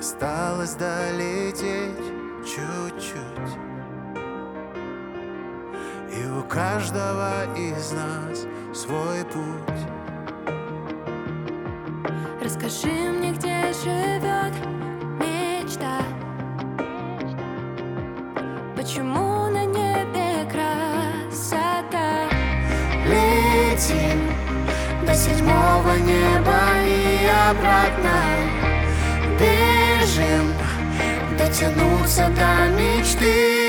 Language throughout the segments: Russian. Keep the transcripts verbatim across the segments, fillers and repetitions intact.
осталось долететь чуть-чуть, и у каждого из нас свой путь. Расскажи мне, где живет мечта, почему на небе красота. Летим до седьмого неба и обратно, бежим дотянуться до мечты.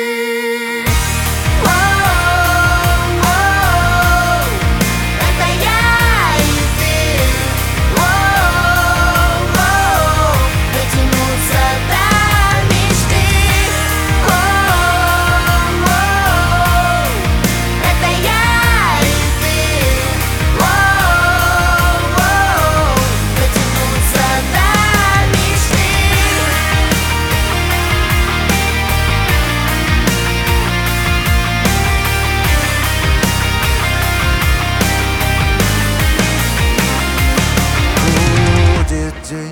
День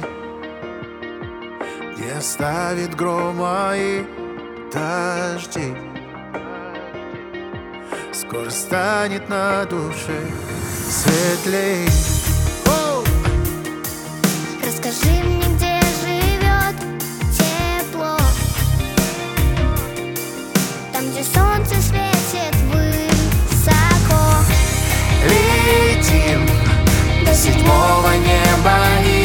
не оставит грома и дождей, скоро станет на душе светлей. Оу! Расскажи мне, где живет тепло, там, где солнце светит высоко. Летим До седьмого неба и